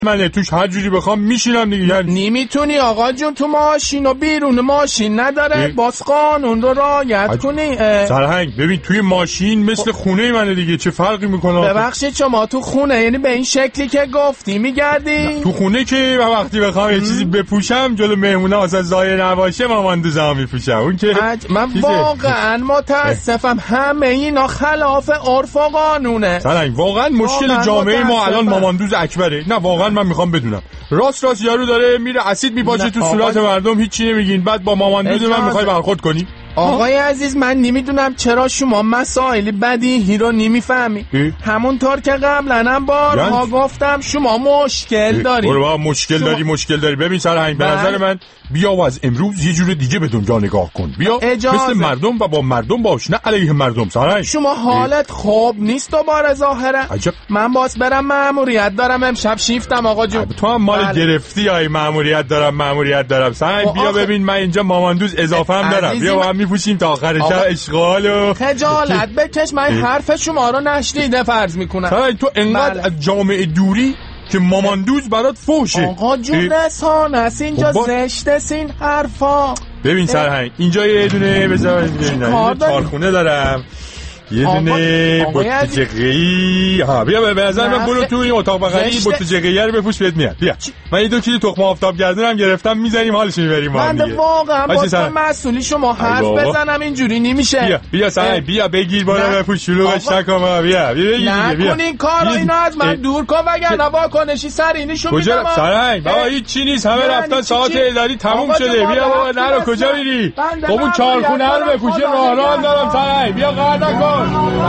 منه توش هر جوری بخوام میشینم دیگه. یعنی نمیتونی آقا جون تو ماشین و بیرون ماشین نداره باز قانون رو رعایت کنی. سرهنگ ببین توی ماشین مثل خونه منه دیگه، چه فرقی میکنه؟ ببخشید شما تو خونه یعنی به این شکلی که گفتی میگردی؟ تو خونه که وقتی بخوام یه چیزی بپوشم جلو مهمونه واسه ضایع نباشه ماماندوزم میپوشم. اون که من واقعا متاسفم همه اینا خلاف عرف و قانونه. سرهنگ واقعا مشکل جامعه ما الان ماماندوز اکبره. نه واقعا من میخوام بدونم راست یارو داره میره اسید میپاشه تو صورت مردم هیچی نمیگین، بعد با ماماندوز من میخوای برخورد کنی؟ آقای عزیز من نمیدونم چرا شما مسائل بدیهی رو نمیفهمی. همونطور که قبلا هم بارها گفتم شما مشکل داری. برو مشکل داری. ببین سرهنگ به نظر من بیا و از امروز یه جور دیگه به دنیا نگاه کن. بیا مثل مردم و با مردم باش، نه علیه مردم. سرهنگ شما حالت خوب نیست دوباره ظاهرا. من باز برم مأموریت دارم امشب شیفتم آقا جون. تو هم مال گرفتی های مأموریت دارم. سرهنگ بیا ببین من اینجا ماماندوز اضافه هم دارم. بیا میپوشیم تا آخر شب اشغالو. خجالت بکش، من حرف شما رو نشنیده فرض میکنم. تو انقدر از جامعه دوری که ماماندوز برات فوشه. آقا جون رسانه است اینجا زشته سین حرفا. ببین سرهنگ اینجا یه دونه بذار کارخونه دارم، یه دونه بوتجقی. بیا به نظر من برو تو این اتاق بغلی بوتجقی رو بپوش بهت میاد. بیا من 2 کیلو تخم آفتاب گردونم گرفتم میزنیم حالش میبریم. من واقعا با مسئولی شما حرف بزنم اینجوری نمیشه. بیا سرهنگ بیا بگیر بالا بپوش شلوغش نکن. بیا نکنین کارو اینو از من دور کن وگرنه واکنشی سرینیشو میدم. سرهنگ بابا هیچ چی نیست، همه رفتن ساعت اداری تموم شده. بیا بابا نرو کجا میری؟ خب اون کارخونه رو بپوشه راه دارم. سرهنگ بیا قهر نکن.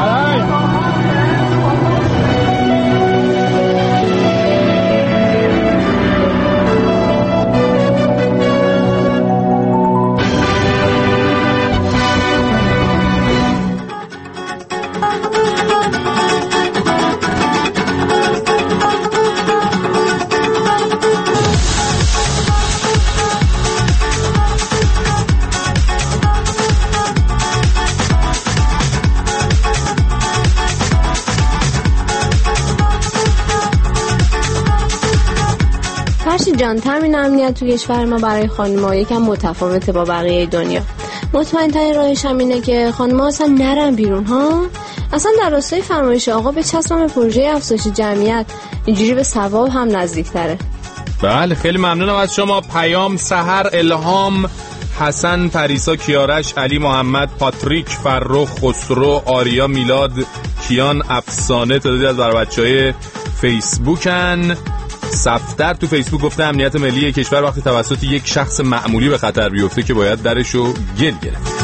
جان تامین امنیت تو کشور ما برای خانم‌ها یکم متفاوته با بقیه دنیا. مطمئن‌ترین راهش هم اینه که خانم‌ها اصلا نرن بیرون ها. اصلا در راستای فرمایش آقا به چسبم پروژه افزایش جمعیت، اینجوری به ثواب هم نزدیک‌تره. بله خیلی ممنونم از شما. پیام، سحر، الهام، حسن، پریسا، کیارش، علی محمد، پاتریک، فرخ، خسرو، آریا، میلاد، کیان، افسانه تعدادی از بچه‌های فیسبوکن. صفدر تو فیسبوک گفته امنیت ملی کشور وقتی توسط یک شخص معمولی به خطر بیفته که باید درشو گل گرفت.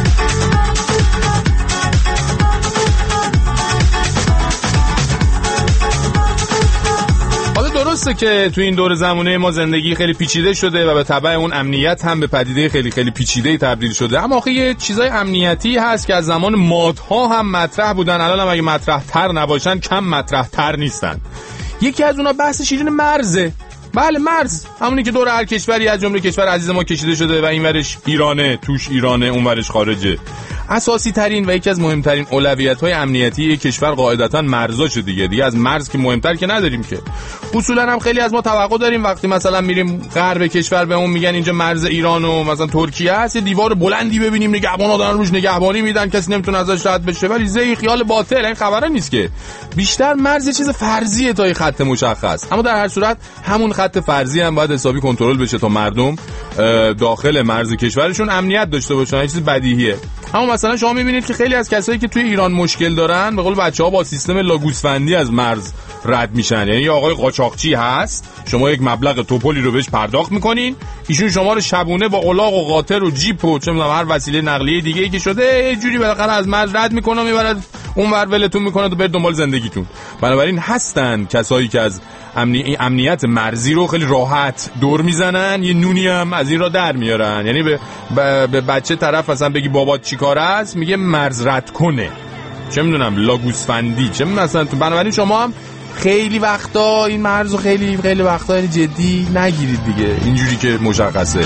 حالا درسته که تو این دور زمانه ما زندگی خیلی پیچیده شده و به تبع اون امنیت هم به پدیده خیلی خیلی پیچیده تبدیل شده، اما آخه یه چیزای امنیتی هست که از زمان مادها هم مطرح بودن، الان هم اگه مطرح تر نباشن کم مطرح تر نیستن. یکی از اونا بحث شیرین مرزه. بله مرز، همونی که دور هر کشوری از جمله کشور عزیز ما کشیده شده و این ورش ایرانه، توش ایرانه، اون ورش خارجه. اساسی ترین و یکی از مهمترین اولویت‌های امنیتی یک کشور قاعدتاً مرزاشه دیگه از مرز که مهمتر که نداریم که. اصولاً هم خیلی از ما توقع داریم وقتی مثلا میریم غرب کشور بهمون میگن اینجا مرز ایران و مثلا ترکیه هست، یه دیوار بلندی ببینیم نگهبانا دارن روش نگهبانی میدن کسی نمیتونه ازش رد بشه، ولی زی خیال باطل، این خبره نیست که. بیشتر مرز یه چیز فرضیه تا خط مشخص، اما در هر صورت همون خط فرضی هم باید حسابی کنترل بشه تا مردم داخل مرز کشورشون امنیت داشته باشن. این چیز بدیهیه. اما مثلا شما میبینید که خیلی از کسایی که توی ایران مشکل دارن به قول بچه‌ها با سیستم لاگوسفندی از مرز رد میشن. یعنی آقای قاچاقچی هست، شما یک مبلغ توپلی رو بهش پرداخت میکنین، ایشون شما رو شبونه با الاغ و قاطر و جیپ و چه میدونم هر وسیله نقلیه دیگه‌ای که شده یه جوری بالاخره از مرز رد میکنه و میبرد اون ور ولتون میکنه تو برید دنبال زندگیتون. بنابراین هستن کسایی که از امنیت مرزی رو خیلی راحت دور میزنن، یه نونی هم از این را در میارن. یعنی به بچه طرف مثلا بگی بابات چیکار است، میگه مرز رد کنه، چه میدونم لاگوسفندی، چه مثلا تو. بنابراین شما هم خیلی وقتا این مرز رو خیلی وقتا جدی نگیرید دیگه، اینجوری که مشخصه.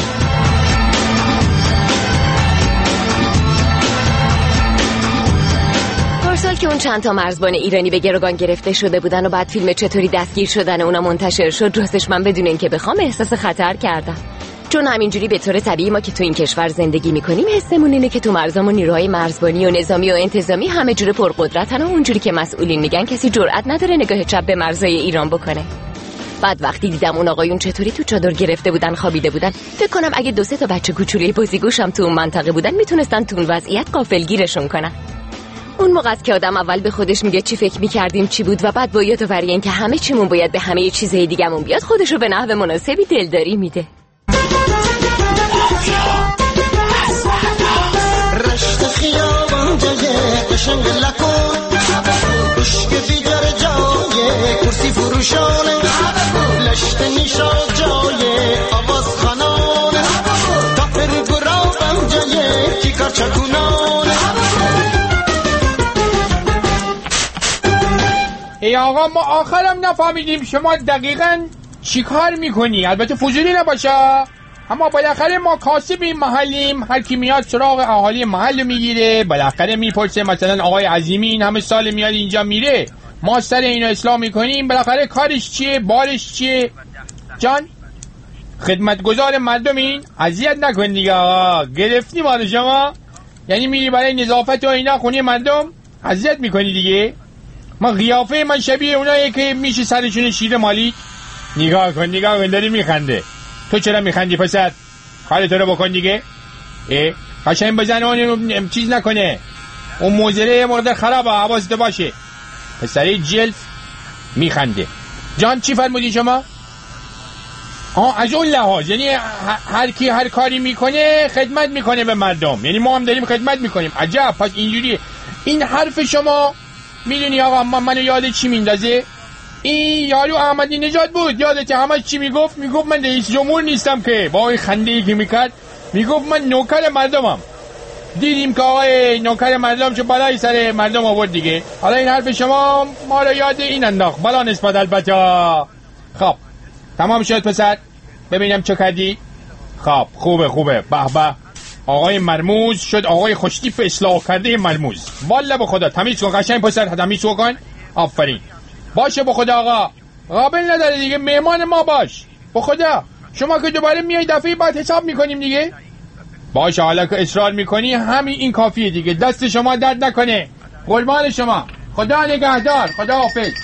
که اون چند تا مرزبان ایرانی به گروگان گرفته شده بودن و بعد فیلم چطوری دستگیر شدن اونا منتشر شد، راستش من بدون اینکه بخوام احساس خطر کردم. چون همینجوری به طور طبیعی ما که تو این کشور زندگی میکنیم حسمون اینه که تو مرزامون نیروهای مرزبانی و نظامی و انتظامی همه جوره پرقدرتن و اونجوری که مسئولین میگن کسی جرئت نداره نگاه چپ به مرزای ایران بکنه. بعد وقتی دیدم اون آقایون چطوری تو چادر گرفته بودن خوابیده بودن، فکر کنم اگه 2-3 تا بچه کوچولوی بازیگوش هم تو اون منطقه بودن میتونستن تو اون وضعیت غافلگیرشون کنن. اون موقع است که آدم اول به خودش میگه چی فکر میکردیم چی بود و بعد با یادآوری اینکه همه چیمون باید به همه چیزهای دیگه‌مون بیاد خودشو به نحو مناسبی دلداری میده. رشت خیابان جای قشنگ لکن عشق بیدار جای کرسی فروشانه لشت نیشا جای آواز خانانه تافر گرابم جای کیکار چکونانه. ای آقا ما آخرم نفهمیدیم شما دقیقاً چی کار میکنی؟ البته فضولی نباشه، اما بالاخره ما کاسبیم محلیم، هر کی میاد سراغ اهالی محل میگیره، بالاخره میپرسه مثلا آقای عظیمی این همه سال میاد اینجا میره، ما سر اینو اصلاح میکنیم، بالاخره کارش چیه؟ بارش چیه؟ جان خدمتگزار مردمین، اذیت نکن دیگه آقا، گرفتی مال شما، یعنی میری برای نظافت و اینا خونه مردم اذیت میکنی دیگه. ما قیافه من شبیه اونایی که میشه سرشون شیر مالی. نگاه کن داری میخنده. تو چرا میخندی پسر؟ حالت رو بکن دیگه. قشنگ بزن اون چیز نکنه، اون موزره مورد خرابه، حواست باشه. پسری جلف میخنده. جان چی فرمودی شما؟ از اون لحاظ یعنی هر کی هر کاری میکنه خدمت میکنه به مردم، یعنی ما هم داریم خدمت میکنیم. عجب، پس اینجوریه. این حرف شما میدونی آقا منو یاد چی میندازه؟ این یارو احمدی نژاد بود، یادت همش چی میگفت من رئیس جمهور نیستم که، با این خنده‌ای که میکرد میگفت من نوکر مردمم. دیدیم که آقای نوکر مردم چه بلایی سر مردم آورد دیگه. حالا این حرف شما ما رو یاد این انداخت، بلا نسبت البته. خب تمام شد پسر، ببینم چه کردی. خب خوبه به به، آقای مرموز شد آقای خوشتیپ اصلاح کرده مرموز. والا به خدا تمیز کن قشنگ پسر، تمیز کن. آفرین. باشه به خدا آقا، قابل نداره دیگه، مهمان ما باش به خدا. شما که دوباره میای دفعه بعد حساب میکنیم دیگه. باشه حالا که اصرار میکنی همین این کافیه دیگه، دست شما درد نکنه، قربان شما، خدا نگهدار، خدا حافظ.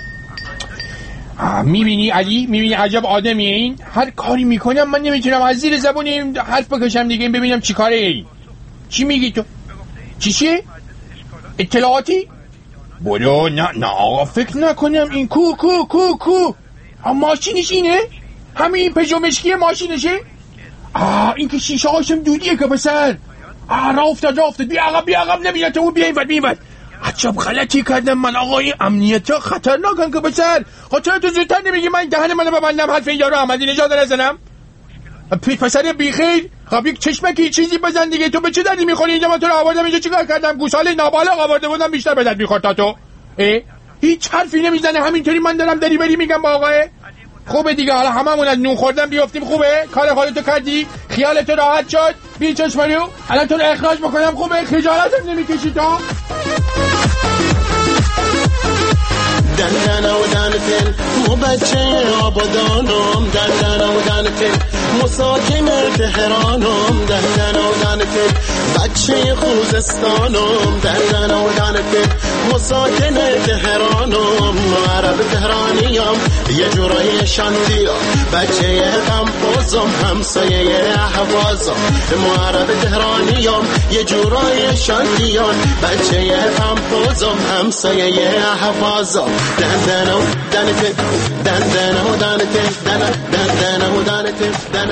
میبینی علی، میبینی عجب آدمیه این، هر کاری میکنم من نمیتونم از زیر زبون این حرف بکشم دیگه. ببینم چی کاره این، چی میگی تو؟ چیه؟ اطلاعاتی؟ برو. نه آقا فکر نکنم این کو ماشینش اینه؟ همین پژو مشکی ماشینشه؟ این که شیشه هاشم دودیه که پسر. راه افتاد بیا عقب نبینه تو، بیا این ور. عجب غلطی کردم من آقا، این امنیت ها خطرناکن که پسر. خاطر تو زودتر نمیگی من دهن منو ببندم حرف این یارو احمدی نژاد نزنم؟ پسر بیخیر، خب یک چشمکی چیزی بزن دیگه. تو به چه دردی میخوری اینجا؟ من تو رو آوردم اینجا چیکار کردم؟ گوساله نابالغ آورده بودم، بیشتر به درد میخورد تا تو. هیچ حرفی نمیزنه، همینطوری من دارم دری بری میگم با آقاه. خوبه دیگه، حالا هممون از نون خوردن بیافتیم. خوبه کار خودتو کردی، خیالت راحت شد، بی چشمانو الان تو رو اخراج بکنم. خوبه خجالتت نمیکشی تو؟ دندن و دندن مو بچه آبادانم، دندن و دندن مساکن تهرانم، دندن و دندن بچه خوزستانم، دندن و دندن مساکن تهرانم. عرب تهرانیم یه جورای شاندیا، بچه قمپوزم همسایه احوازم. عرب تهرانیم یه جورای شاندیا، بچه قمپوزم همسایه احوازم. دندن و دندن دندن و دندن دندن و دندن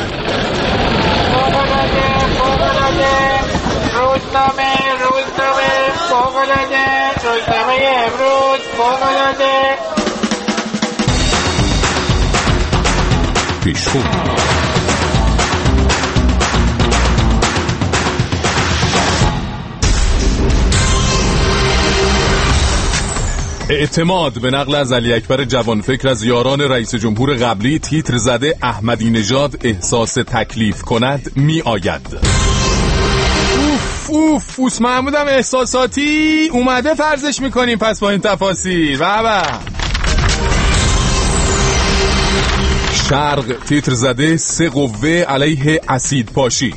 روزنامه امروز فوق‌العاده پیشخون. اعتماد به نقل از علی اکبر جوانفکر از یاران رئیس جمهور قبلی تیتر زده احمدی نژاد احساس تکلیف کند می آید. اوف محمودم احساساتی اومده فرضش میکنیم پس با این تفاصیل. بابا شرق تیتر زده 3 قوه علیه اسید پاشی.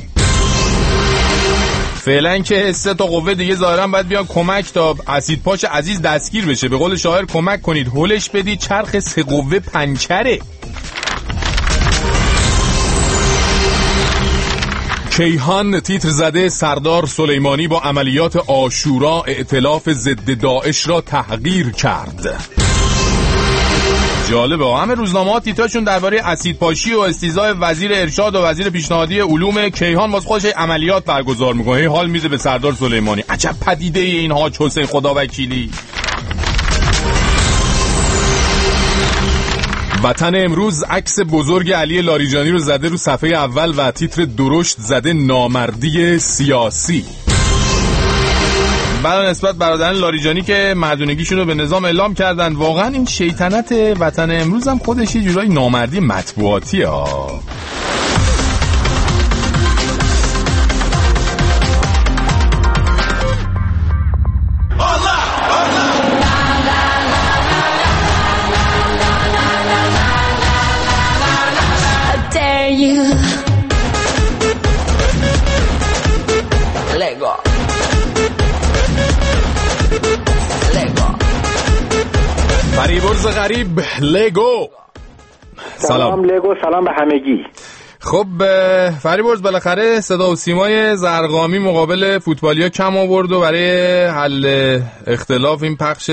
فعلا که 3 تا قوه دیگه ظاهرا باید بیان کمک تا اسید پاش عزیز دستگیر بشه. به قول شاعر کمک کنید هولش بدید چرخ 3 قوه پنچره. کیهان تیتر زده سردار سلیمانی با عملیات عاشورا ائتلاف ضد داعش را تحقیر کرد. جالبه همه روزنامه‌ها تیترشون درباره اسیدپاشی و استیزای وزیر ارشاد و وزیر پیشنهادی علوم. کیهان واسه خودش عملیات برگزار میکنه، حال میده به سردار سلیمانی. عجب پدیده این حاج حسین خداوکیلی. وطن امروز عکس بزرگ علی لاریجانی رو زده رو صفحه اول و تیتر درشت زده نامردی سیاسی. برای نسبت برادران لاریجانی که مردونگیشون رو به نظام اعلام کردن. واقعا این شیطنت وطن امروز هم خودش یه جورای نامردی مطبوعاتی ها. فریبرز غریب لگو. سلام لگو، سلام به همگی. خب فریبرز بالاخره صدا و سیمای زرقامی مقابل فوتبالیا کم آورد و برای حل اختلاف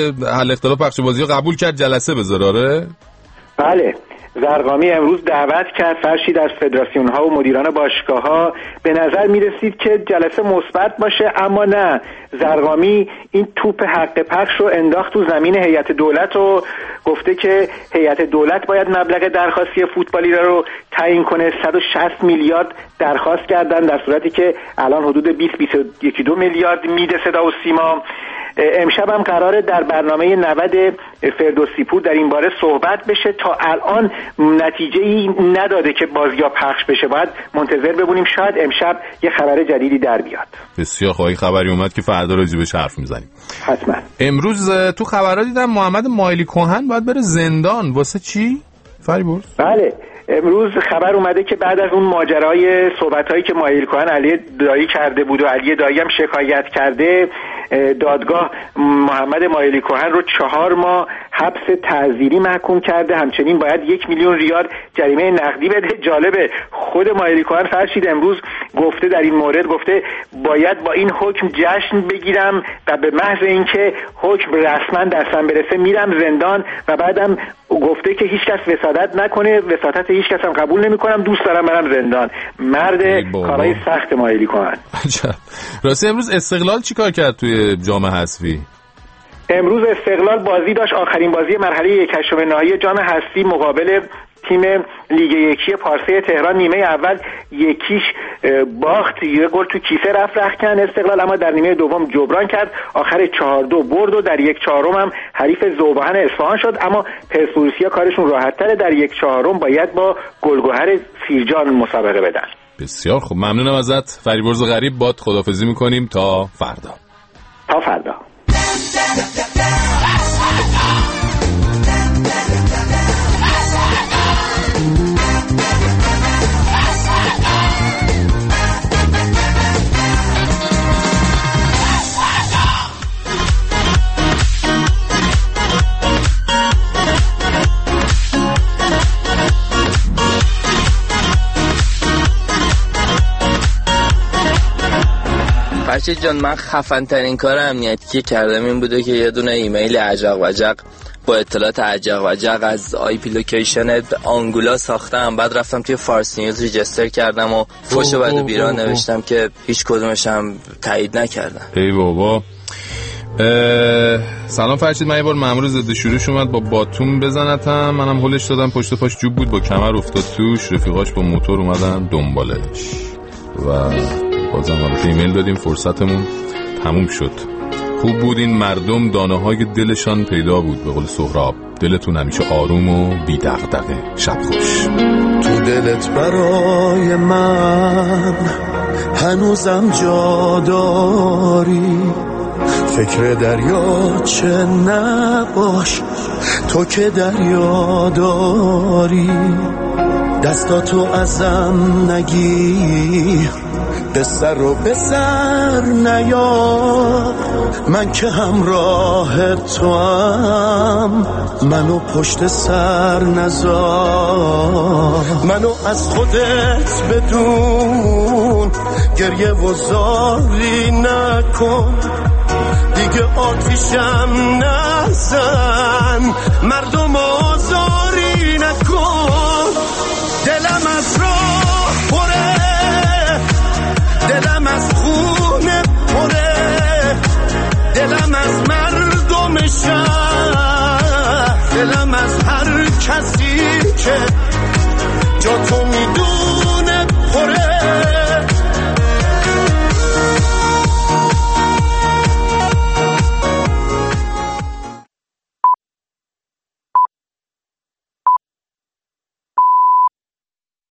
پخش بازی قبول کرد جلسه بذاره. بله، زرقامی امروز دعوت کرد فرشید از فدراسیون ها و مدیران باشگاه ها. به نظر می رسید که جلسه مثبت باشه، اما نه. زرقامی این توپ حق پخش رو انداخت تو زمین هیئت دولت و گفته که هیئت دولت باید مبلغ درخواستی فوتبالی رو تعیین کنه. 160 میلیارد درخواست کردن، در صورتی که الان حدود 20-22 میلیارد میده صدا و سیما. امشب هم قراره در برنامه 90 فردوسی پور در این باره صحبت بشه. تا الان نتیجه‌ای نداده که بازی‌ها پخش بشه، باید منتظر ببینیم، شاید امشب یه خبر جدیدی در بیاد. بسیار خواهی خبری اومد که فردا راجبش حرف میزنیم. حتما. امروز تو خبرها دیدم محمد مایلی کهن باید بره زندان. واسه چی؟ فریبرز؟ بله، امروز خبر اومده که بعد از اون ماجرای صحبتایی که مایلی کهن علی دایی کرده بود و علی دایی هم شکایت کرده، دادگاه محمد مایلی کهن رو 4 ماه حبس تعزیری محکوم کرده. همچنین باید 1 میلیون ریال جریمه نقدی بده. جالبه خود مایلی کهن فرشید امروز گفته در این مورد، گفته باید با این حکم جشن بگیرم و به محض اینکه حکم رسما دستم برسه میرم زندان. و بعدم گفته که هیچ کس وسادت نکنه، وساطت هیچ کس هم قبول نمی‌کنم، دوست دارم برم زندان. مرد کارهای سخت مایلی کهن. راستی امروز استقلال چیکار کرد توی جام حذفی؟ امروز استقلال بازی داشت، آخرین بازی مرحله 1/8 نهایی جام حذفی مقابل تیم لیگ 1 پارسه تهران. نیمه اول 1-0 باخت، یه گل تو کیسه رفت کن استقلال، اما در نیمه دوم جبران کرد، آخر 4-2 برد و در 1/4 هم حریف ذوباهن اصفهان شد. اما پرسپولیسیا کارشون راحت‌تره، در 1/4 باید با گلگهر سیرجان مسابقه بدن. بسیار خوب، ممنونم ازت فریبرز غریب. باد خداحافظی می‌کنیم تا فردا. تا فردا. فرشید جان، من خفن ترین کار امنیتی که کردم این بوده که یه دونه ایمیل عجق وجق با اطلاعات عجق وجق از آی پی لوکیشن آنگولا ساختم. بعد رفتم توی فارس نیوز ریجستر کردم و فوش بعد و بیران نوشتم که هیچ کدومش هم تایید نکردم. ای بابا. سلام فرشید، من یه بار مأمور ضد شورش اومد با باتوم بزنتم، منم هولش دادم، پشت پاش جوب بود با کمر افتاد توش، رفیقاش با موتور اومدن دنبالش و بازم ایمیل دادیم، فرصتمون تموم شد. خوب بود این مردم دانه های دلشان پیدا بود. به قول سهراب دلتون همیشه آروم و بی دغدغه. شب خوش. تو دلت برای من هنوزم جا داری، فکر دریا چه نباش، تو که دریا داری. دستاتو ازم نگیر، به سر و به سر نیار، من که همراه تو هم، منو پشت سر نذار. منو از خودت بدون، گریه و زاری نکن، دیگه آتیشم نزن، مردم